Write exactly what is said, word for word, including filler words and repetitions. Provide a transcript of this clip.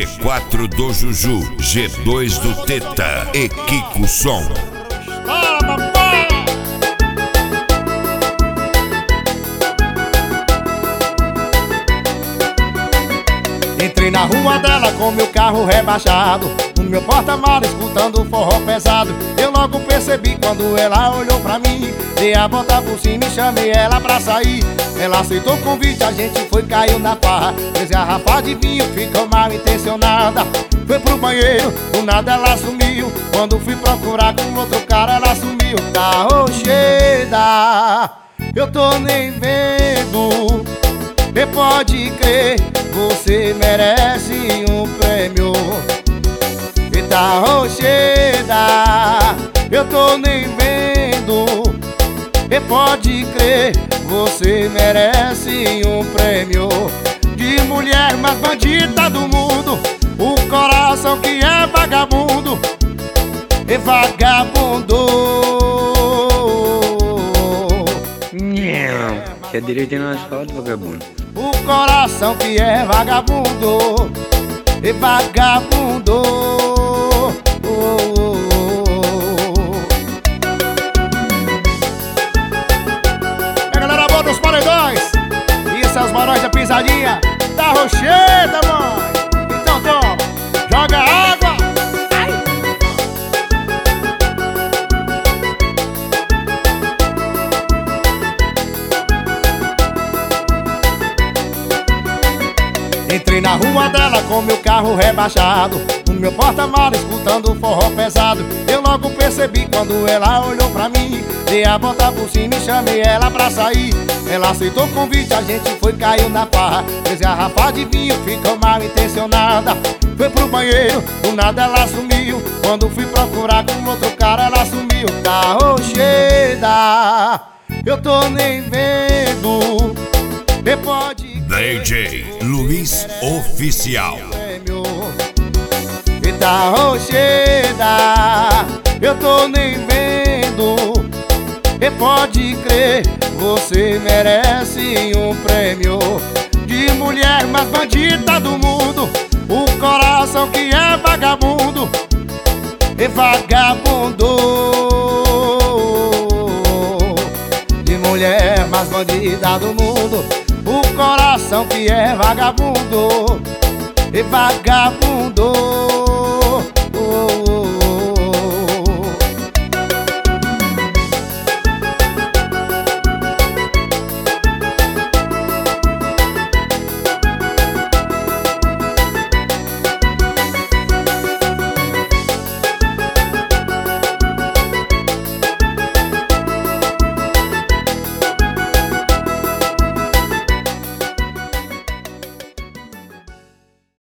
G quatro do Juju, G dois do Teta e Kiko Som. Entrei na rua dela com meu carro rebaixado, no meu porta-malas escutando forró pesado. Eu logo percebi quando ela olhou pra mim, dei a volta por cima e chamei ela pra sair. Ela aceitou o convite, a gente foi, caiu na farra. Três garrafas de vinho, ficou mal intencionada. Foi pro banheiro, do nada ela sumiu. Quando fui procurar com outro cara, ela sumiu. Tá rocheda, eu tô nem vendo. E pode crer, você merece um prêmio. E tá rocheda, eu tô nem vendo. E pode crer, você merece um prêmio. De mulher mais bandida do mundo, o coração que é vagabundo. E vagabundo. Quer direito no asfalto, vagabundo. O coração que é vagabundo. E vagabundo. Oh, oh, oh. É, galera boa dos paredões. Isso é os barões da pisadinha da rocheda, mãe. Então toma, joga água. Entrei na rua dela com meu carro rebaixado, no meu porta-malas escutando forró pesado. Eu logo percebi quando ela olhou pra mim, dei a volta por cima e chamei ela pra sair. Ela aceitou o convite, a gente foi, caiu na farra. Três garrafas de vinho, ficou mal intencionada. Foi pro banheiro, do nada ela sumiu. Quando fui procurar com outro cara, ela sumiu. Tá rocheda, eu tô nem vendo. E pode D J Luiz Oficial. E tá rocheda, eu tô nem vendo. E pode crer, você merece um prêmio. De mulher mais bandida do mundo, o coração que é vagabundo. E vagabundo. De mulher mais bandida do mundo, o coração que é vagabundo. E vagabundo.